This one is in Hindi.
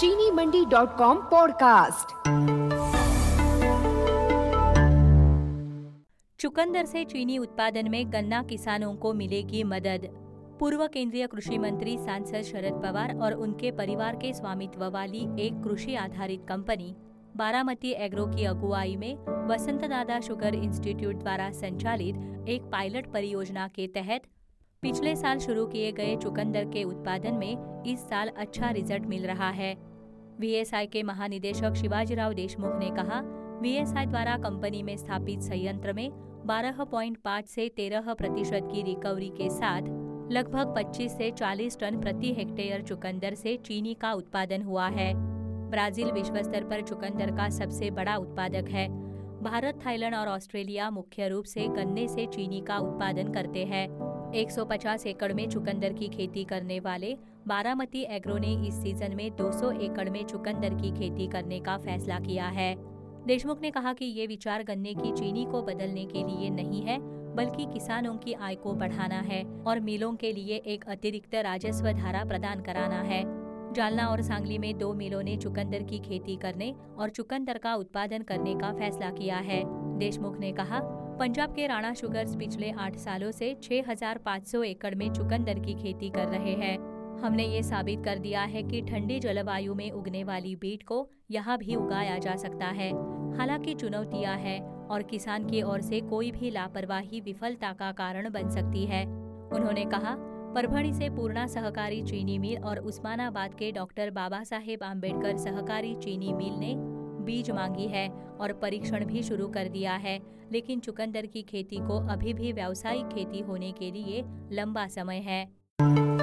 चीनीमंडी.com पॉडकास्ट। चुकंदर से चीनी उत्पादन में गन्ना किसानों को मिलेगी मदद। पूर्व केंद्रीय कृषि मंत्री सांसद शरद पवार और उनके परिवार के स्वामित्व वाली एक कृषि आधारित कंपनी बारामती एग्रो की अगुवाई में वसंत दादा शुगर इंस्टीट्यूट द्वारा संचालित एक पायलट परियोजना के तहत पिछले साल शुरू किए गए चुकंदर के उत्पादन में इस साल अच्छा रिजल्ट मिल रहा है। वीएसआई के महानिदेशक शिवाजीराव देशमुख ने कहा, वीएसआई द्वारा कंपनी में स्थापित संयंत्र में 12.5 से 13% की रिकवरी के साथ लगभग 25 से 40 टन प्रति हेक्टेयर चुकंदर से चीनी का उत्पादन हुआ है। ब्राजील विश्व स्तर पर चुकंदर का सबसे बड़ा उत्पादक है। भारत, थाईलैंड और ऑस्ट्रेलिया मुख्य रूप से गन्ने से चीनी का उत्पादन करते हैं। 150 एकड़ में चुकंदर की खेती करने वाले बारामती एग्रो ने इस सीजन में 200 एकड़ में चुकंदर की खेती करने का फैसला किया है। देशमुख ने कहा कि ये विचार गन्ने की चीनी को बदलने के लिए नहीं है, बल्कि किसानों की आय को बढ़ाना है और मिलों के लिए एक अतिरिक्त राजस्व धारा प्रदान कराना है। जालना और सांगली में 2 मिलों ने चुकंदर की खेती करने और चुकंदर का उत्पादन करने का फैसला किया है। देशमुख ने कहा, पंजाब के राणा शुगर्स पिछले 8 सालों से 6,500 एकड़ में चुकंदर की खेती कर रहे हैं। हमने ये साबित कर दिया है कि ठंडी जलवायु में उगने वाली बीट को यहाँ भी उगाया जा सकता है। हालांकि चुनौतियां हैं और किसान की ओर से कोई भी लापरवाही विफलता का कारण बन सकती है। उन्होंने कहा, परभणी से पूर्णा सहकारी चीनी मिल और उस्मानाबाद के डॉक्टर बाबा साहेब आम्बेडकर सहकारी चीनी मिल ने बीज मांगी है और परीक्षण भी शुरू कर दिया है, लेकिन चुकंदर की खेती को अभी भी व्यावसायिक खेती होने के लिए लंबा समय है।